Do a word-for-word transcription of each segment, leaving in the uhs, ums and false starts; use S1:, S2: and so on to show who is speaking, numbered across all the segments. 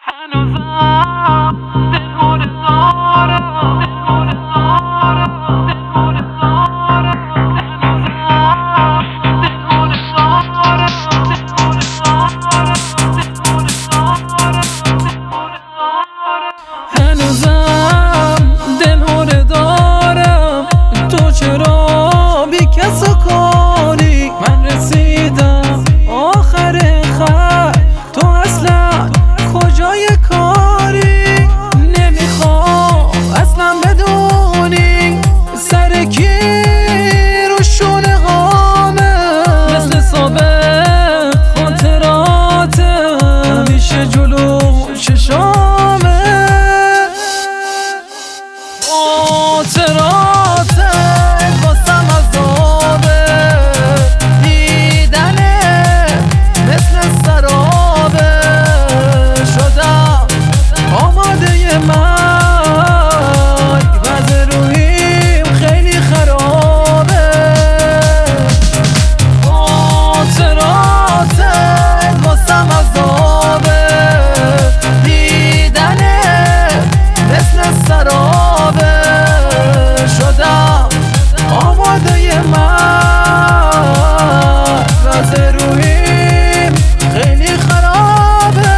S1: هنوزم دلهوره دارم، تو چرا بی کس و کاری؟ من رسیدم آخر خط، تو اصلا کجای کاری؟ نمیخوام اصلا بدونی سر کی رو شونه هامه، مثل ثابت خاطراته همیشه جلو چشامه. خاطراتت واسم عذابه، دیدنه مثل سرابه، شدم آماده مرگ، وضع روحیم خیلی خرابه. خاطراتت واسم عذابه، دیدنه مثل سرابه، شدم آماده مرگ، وضع روحیم خیلی خرابه.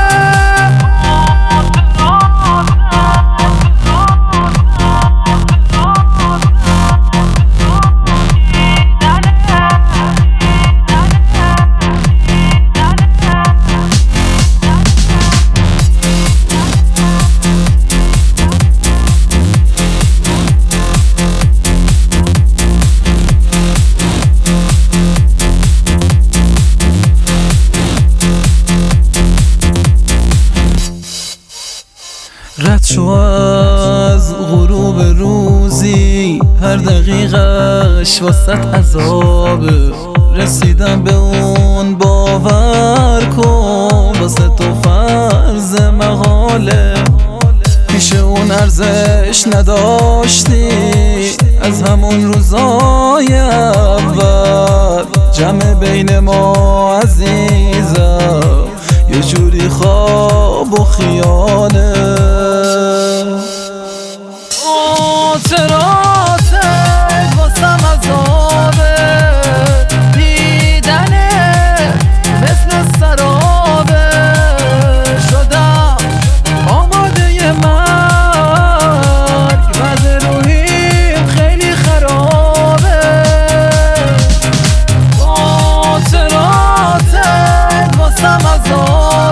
S1: رد شو از غروب روزی، هر دقیقش واسط عذابه، رسیدم به اون باور کن، واسه تو فرض محاله، پیش اون ارزش نداشتی از همون روزای اول، جمع بین ما عزیزم یه جوری خواب و خیاله. خاطراتت واسم عذابه، دیدنه مثل سرابه، شدم آماده مرگ، وضع روحیم خیلی خرابه. خاطراتت واسم عذابه،